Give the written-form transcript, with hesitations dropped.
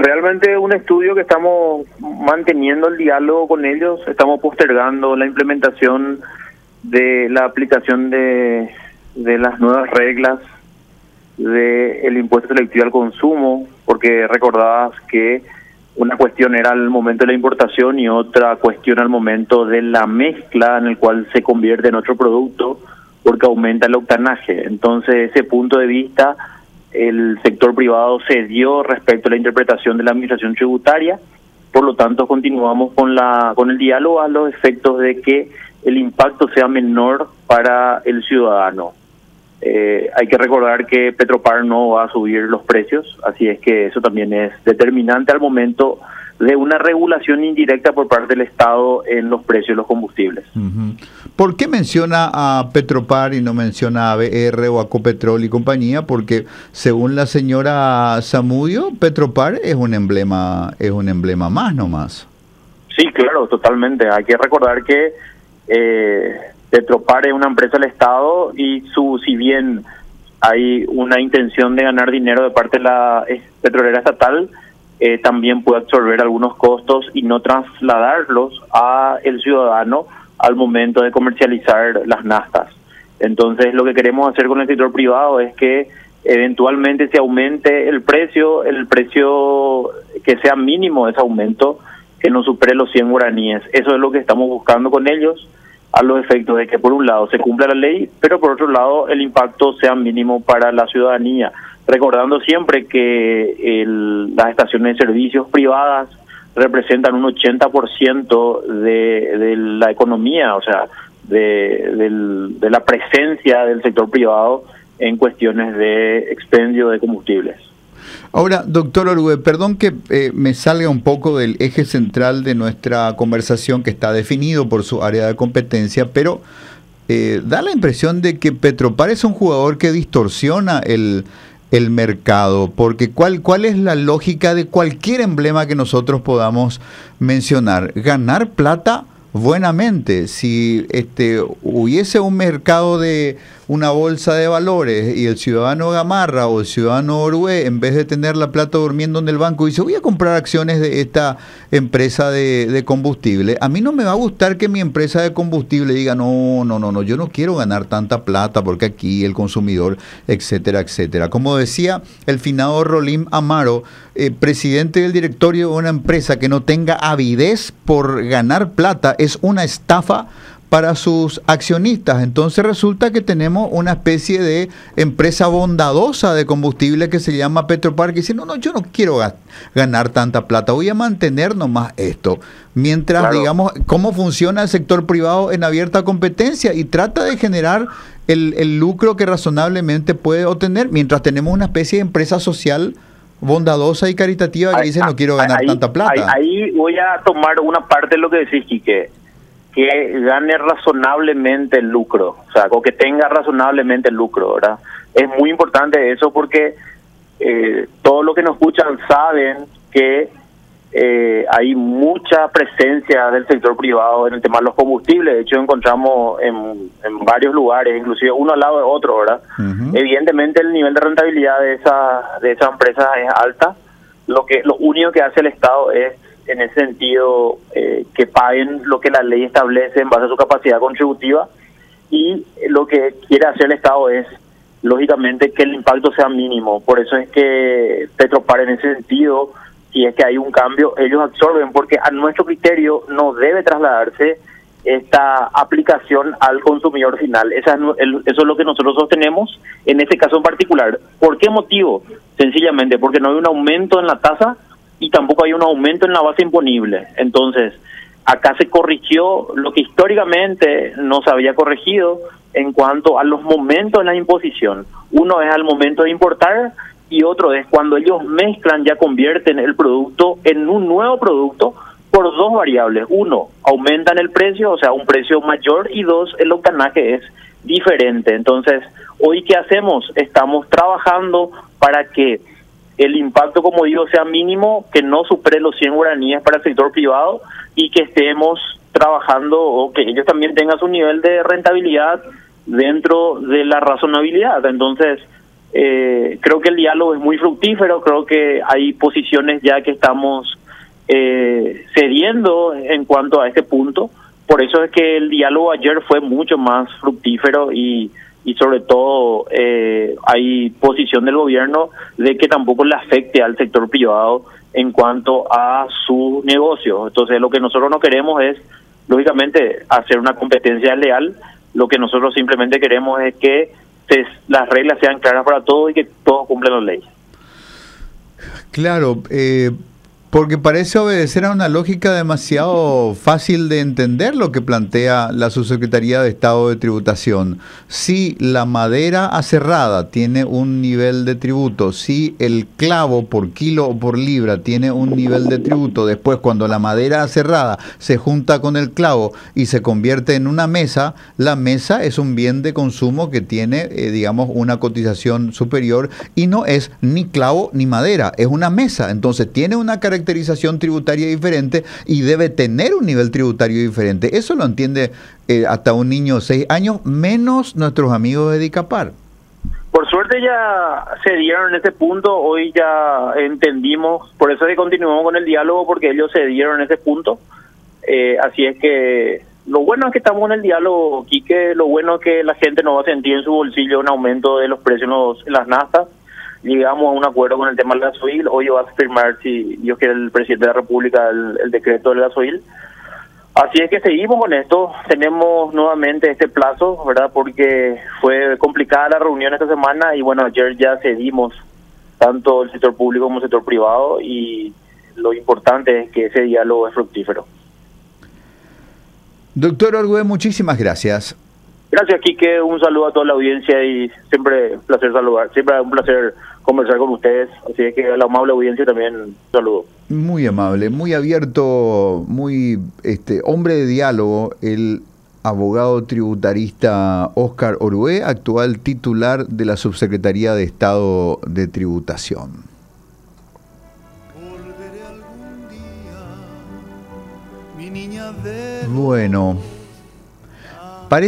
Realmente un estudio que estamos manteniendo el diálogo con ellos, estamos postergando la implementación de la aplicación de las nuevas reglas del impuesto selectivo al consumo, porque recordabas que una cuestión era el momento de la importación y otra cuestión al momento de la mezcla en el cual se convierte en otro producto porque aumenta el octanaje. Entonces, ese punto de vista, el sector privado cedió respecto a la interpretación de la administración tributaria, por lo tanto continuamos con el diálogo a los efectos de que el impacto sea menor para el ciudadano. Hay que recordar que Petropar no va a subir los precios, así es que eso también es determinante al momento de una regulación indirecta por parte del Estado en los precios de los combustibles. ¿Por qué menciona a Petropar y no menciona a BR o a Copetrol y compañía? Porque según la señora Zamudio, Petropar es un emblema más nomás. Sí, claro, totalmente. Hay que recordar que Petropar es una empresa del Estado y si bien hay una intención de ganar dinero de parte de la petrolera estatal, también puede absorber algunos costos y no trasladarlos a el ciudadano al momento de comercializar las naftas. Entonces, lo que queremos hacer con el sector privado es que eventualmente se aumente el precio que sea mínimo ese aumento, que no supere los 100 guaraníes. Eso es lo que estamos buscando con ellos, a los efectos de que por un lado se cumpla la ley, pero por otro lado el impacto sea mínimo para la ciudadanía, recordando siempre que las estaciones de servicios privadas representan un 80% de la economía, o sea, de la presencia del sector privado en cuestiones de expendio de combustibles. Ahora, doctor Orue, perdón que me salga un poco del eje central de nuestra conversación, que está definido por su área de competencia, pero da la impresión de que Petropar es un jugador que distorsiona el mercado, porque ¿cuál es la lógica de cualquier emblema que nosotros podamos mencionar? Ganar plata buenamente. Si hubiese un mercado de una bolsa de valores y el ciudadano Gamarra o el ciudadano Orue, en vez de tener la plata durmiendo en el banco, dice voy a comprar acciones de esta empresa de combustible, a mí no me va a gustar que mi empresa de combustible diga no, yo no quiero ganar tanta plata porque aquí el consumidor, etcétera, etcétera. Como decía el finado Rolim Amaro, presidente del directorio de una empresa que no tenga avidez por ganar plata es una estafa para sus accionistas. Entonces resulta que tenemos una especie de empresa bondadosa de combustible que se llama Petropar, que dice, no, yo no quiero ganar tanta plata, voy a mantener nomás esto. Mientras, claro, digamos, cómo funciona el sector privado en abierta competencia y trata de generar el lucro que razonablemente puede obtener, mientras tenemos una especie de empresa social bondadosa y caritativa que dice no quiero ganar tanta plata. Ahí voy a tomar una parte de lo que decís, Quique, que gane razonablemente el lucro, o sea, o que tenga razonablemente el lucro, ¿verdad? Es muy importante eso porque todos los que nos escuchan saben que hay mucha presencia del sector privado en el tema de los combustibles. De hecho, encontramos en varios lugares, inclusive uno al lado de otro, ¿verdad? Evidentemente el nivel de rentabilidad de esa empresa es alta. Lo único que hace el Estado es, en ese sentido, que paguen lo que la ley establece en base a su capacidad contributiva, y lo que quiere hacer el Estado es, lógicamente, que el impacto sea mínimo. Por eso es que Petropar, en ese sentido, si es que hay un cambio, ellos absorben, porque a nuestro criterio no debe trasladarse esta aplicación al consumidor final. Eso es lo que nosotros sostenemos en este caso en particular. ¿Por qué motivo? Sencillamente porque no hay un aumento en la tasa y tampoco hay un aumento en la base imponible. Entonces, acá se corrigió lo que históricamente no se había corregido en cuanto a los momentos de la imposición. Uno es al momento de importar y otro es cuando ellos mezclan, ya convierten el producto en un nuevo producto por dos variables. Uno, aumentan el precio, o sea, un precio mayor, y dos, el octanaje es diferente. Entonces, hoy, ¿qué hacemos? Estamos trabajando para que el impacto, como digo, sea mínimo, que no supere los 100 guaraníes para el sector privado, y que estemos trabajando o que ellos también tengan su nivel de rentabilidad dentro de la razonabilidad. Entonces, Creo que el diálogo es muy fructífero, creo que hay posiciones ya que estamos cediendo en cuanto a este punto. Por eso es que el diálogo ayer fue mucho más fructífero y sobre todo hay posición del gobierno de que tampoco le afecte al sector privado en cuanto a su negocio. Entonces lo que nosotros no queremos es, lógicamente, hacer una competencia leal. Lo que nosotros simplemente queremos es que las reglas sean claras para todos y que todos cumplan las leyes. Claro, porque parece obedecer a una lógica demasiado fácil de entender lo que plantea la Subsecretaría de Estado de Tributación. Si la madera aserrada tiene un nivel de tributo, si el clavo por kilo o por libra tiene un nivel de tributo, después cuando la madera aserrada se junta con el clavo y se convierte en una mesa, la mesa es un bien de consumo que tiene, digamos, una cotización superior y no es ni clavo ni madera, es una mesa. Entonces tiene una característica tributaria diferente y debe tener un nivel tributario diferente. Eso lo entiende hasta un niño de 6 años, menos nuestros amigos de DICAPAR. Por suerte ya se dieron en ese punto, hoy ya entendimos, por eso es que continuamos con el diálogo, porque ellos se dieron en ese punto. Así es que lo bueno es que estamos en el diálogo, Quique, lo bueno es que la gente no va a sentir en su bolsillo un aumento de los precios en las naftas. Llegamos a un acuerdo con el tema del gasoil. Hoy va a firmar, si Dios quiere, el presidente de la República el decreto del gasoil. Así es que seguimos con esto. Tenemos nuevamente este plazo, ¿verdad? Porque fue complicada la reunión esta semana y bueno, ayer ya cedimos tanto el sector público como el sector privado y lo importante es que ese diálogo es fructífero. Doctor Orgüe, muchísimas gracias. Gracias, Quique. Un saludo a toda la audiencia y siempre un placer saludar. Siempre un placer conversar con ustedes. Así es que a la amable audiencia también un saludo. Muy amable, muy abierto, muy hombre de diálogo, el abogado tributarista Óscar Orgüe, actual titular de la Subsecretaría de Estado de Tributación. Bueno.